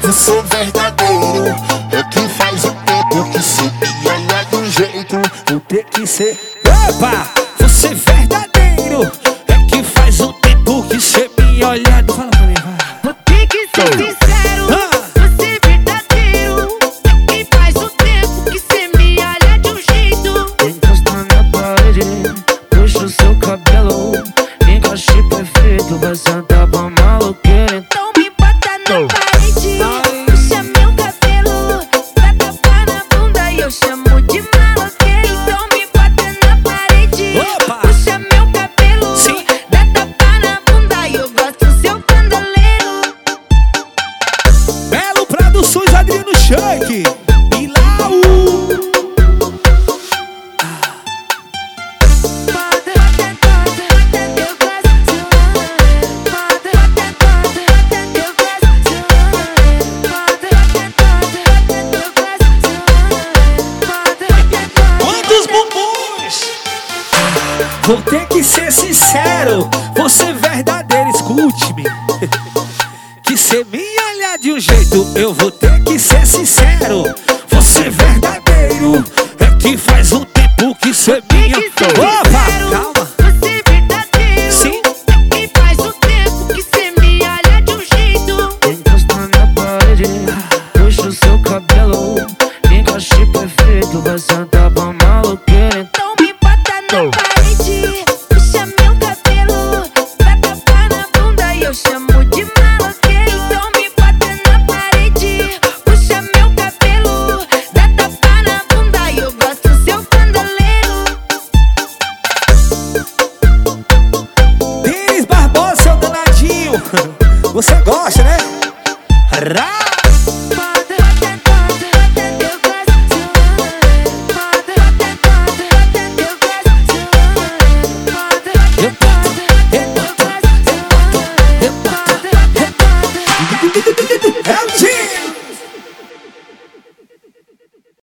Eu sou verdadeiro, é quem faz o tempo que se me olha de um jeito. Vou ter que ser. Opa! Você é verdadeiro, é que faz um tempo que cê me olha. Fala pra mim, vai. Vou ter que ser sincero, você é verdadeiro, é quem faz um tempo que cê me olha de um jeito. Encosta na parede, puxa o seu cabelo, encaixe perfeito, vai sentar pra maloqueira. Então me bota na parede, puxa meu cabelo, dá tapa na bunda e eu chamo de maloqueira. Então me bota na parede, puxa meu cabelo, dá tapa na bunda e eu gosto do seu candoleiro. Belo Produções, Adriano Shank e Lau. Quantos bumbums? Vou ter que ser sincero, você é verdadeiro, escute-me. Que cê me olha de um jeito, eu vou ter que ser sincero. Você é verdadeiro, é que faz um tempo que cê me olha. Opa, calma. Você é verdadeiro, Sim. é quem faz um tempo que cê me olha de um jeito. Encosta na parede, puxa o seu cabelo, encaixe perfeito, vai sentar pra maloqueira. Então me bota na parede, puxa meu cabelo, dá tapa na bunda e eu chamo de maloqueira. Então me bota na parede, puxa meu cabelo, dá tapa na bunda e eu gosto do seu candoleiro. Denis Barbosa, seu danadinho. Você gosta, né?